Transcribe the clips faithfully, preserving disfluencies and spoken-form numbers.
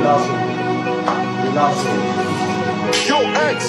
Relax. Relax. Yo, X.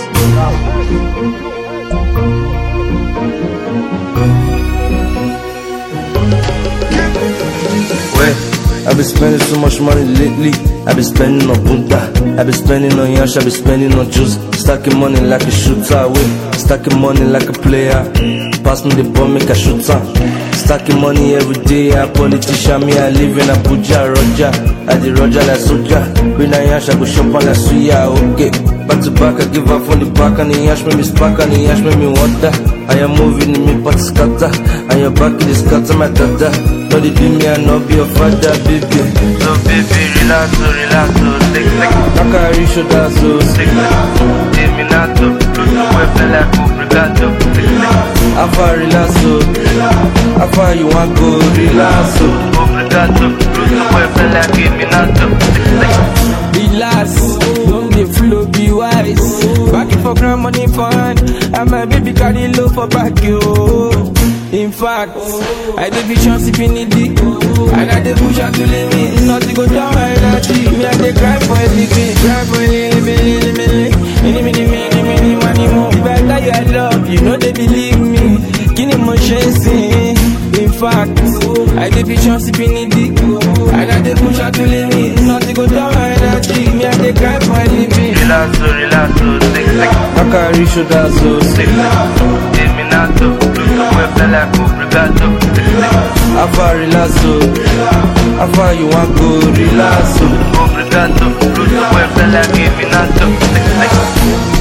Wait, I've been spending so much money lately. I've been spending on punta, I've been spending on yash, I've been spending on juice. Stacking money like a shooter, away. Stacking money like a player. Pass me the ball, make a shooter. Stacking money every day, a politician, me I live in Abuja, Roger. I the Roger like soldier. Bring a yash, I go shop on la suya, okay. Back to back, I give up on the back, and the yash me me spark, and the yash me me water. I am moving in me pot scatter, and your back is scatter my dada. No they do me, I no be your father, baby. So baby, relax, so relax, so take take. Nakari shoulda so take take. Terminato, weapon like obrigado, take take. Afa relax, so Afa you want go relax, so obrigado, weapon like terminato, take take. Relax, don't be flow, be wise. Back for grand money fun, and my baby carry low for back yo. In fact, I do vision sipping in the I got the push out to leave me. Nothing go down my energy. Me I dey cry for a living, cry for a living, living, many, many, many, many money more. If I tell you I love you, know they believe me. Kini mo chasing. In fact, I do vision sipping in the I got the push out to leave me. Nothing go down my energy. Me I dey cry for a living. Relax, so relax, so take take. Nakari shoulda so take take. Terminato. Weapon like obrigado. Afa relax, so Afa you want go relax, so obrigado. Weapon like terminato.